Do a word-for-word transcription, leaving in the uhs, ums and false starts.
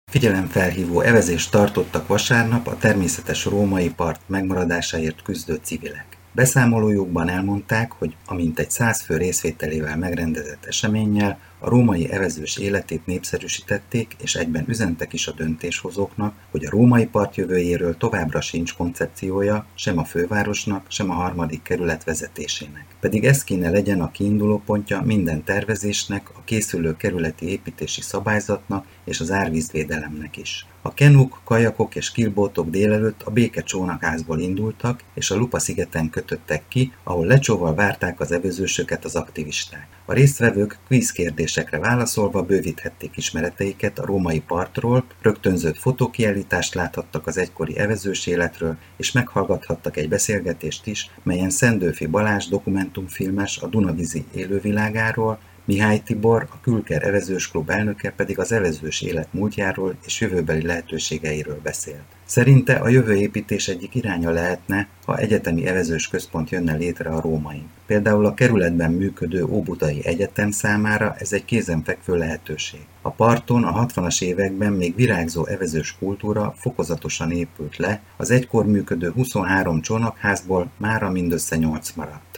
Figyelemfelhívó evezést tartottak vasárnap a természetes római part megmaradásáért küzdő civilek. Beszámolójukban elmondták, hogy a mintegy száz fő részvételével megrendezett eseménnyel a római evezős életét népszerűsítették, és egyben üzentek is a döntéshozóknak, hogy a római part jövőjéről továbbra sincs koncepciója sem a fővárosnak, sem a harmadik kerület vezetésének. Pedig ez kéne legyen a kiindulópontja minden tervezésnek, a készülő kerületi építési szabályzatnak és az árvízvédelemnek is. A kenuk, kajakok és killboatok délelőtt a Béke-csónakházból indultak, és a Lupa-szigeten kötöttek ki, ahol lecsóval várták az evezősöket az aktivisták. A résztvevők kvíz kérdésekre válaszolva bővíthették ismereteiket a római partról, rögtönzött fotókiállítást láthattak az egykori evezős életről, és meghallgathattak egy beszélgetést is, melyen Szendőfi Balázs dokumentumfilmes a Dunavízi élővilágáról, Mihály Tibor, a Külker Evezős Klub elnöke pedig az evezős élet múltjáról és jövőbeli lehetőségeiről beszélt. Szerinte a jövőépítés egyik iránya lehetne, ha egyetemi evezős központ jönne létre a Rómain. Például a kerületben működő Óbudai Egyetem számára ez egy kézenfekvő lehetőség. A parton a hatvanas években még virágzó evezős kultúra fokozatosan épült le, az egykor működő huszonhárom csónakházból mára mindössze nyolc maradt.